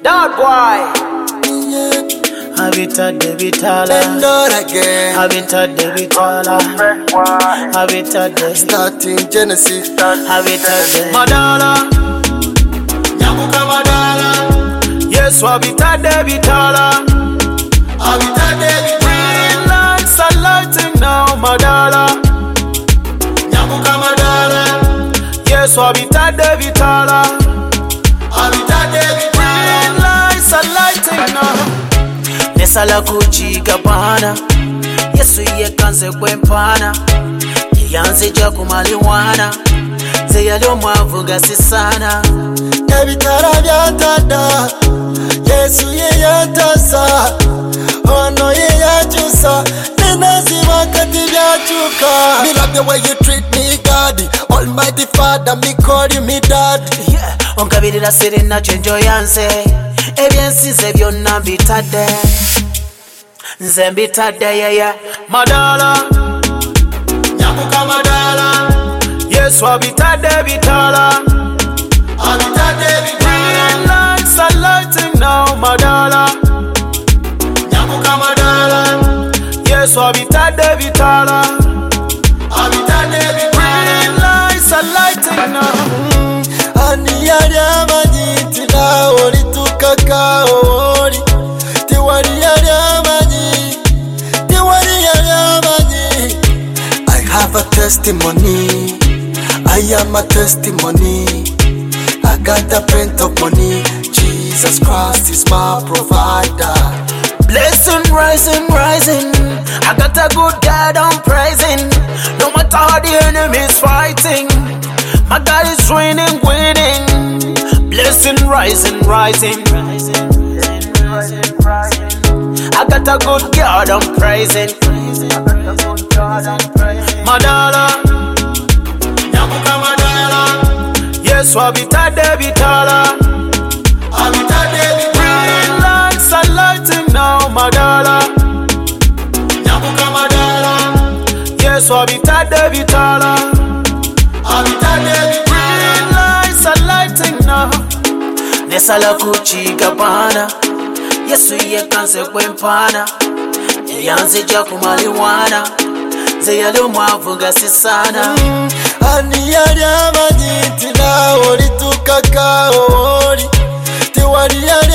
That boy. Habitat de Vitala. Habitat de Vitala. Habitat de Starting Genesis. Habitat de Madala. Nyamuka Madala. Yes, Habitat de Vitala. Habitat de Vitala. Lights are lighting now, Madala. Nyamuka Madala. Yes, Habitat de Vitala. Habitat de Vitala. Lights are lighting now. Nesala kuchiga pana Yesu yekanze kwempana Yanze jaku maliwana Zeyalo mwavuga sisana Ebitara byatada Yesu ye yatasa Ono ye yachusa Nenazi wakati byachuka Me love the way you treat me God Almighty Father me call you me dad Onkabirira sirina chenjo yanze Ebyensize byonna mbitadde Nze mbitadde yeye Madala Nyamuka Madala Yesu abitadde Vitala Abitadde Vitala Lights are lighting now Madala Nyamuka Madala Yesu abitadde Vitala Abitadde Vitala Lights are lighting now Ani yali amanyi na olituka oli Tiwali yali amanyi Tiwali yali amanyi I have a testimony I am a testimony I got a print of money Jesus Christ is my provider Blessing, rising, rising I got a good God I'm praising No matter how the enemy is fighting My God is winning, winning Blessing, rising, rising I got a good God I'm praising Madala Nyamuka Madala Yes, Abitadde Vitala Abitadde Vitala Lights are lighting now Madala Nyamuka Madala Yes, Abitadde Vitala Abitadde Vitala Lights are lighting now Nesala kuchiga bana Yesu yekanze kwempana Yanze jaku maliwana Zeyali mwavuga sisana Ani yali amanyi nti na olituka oli Tiwali yali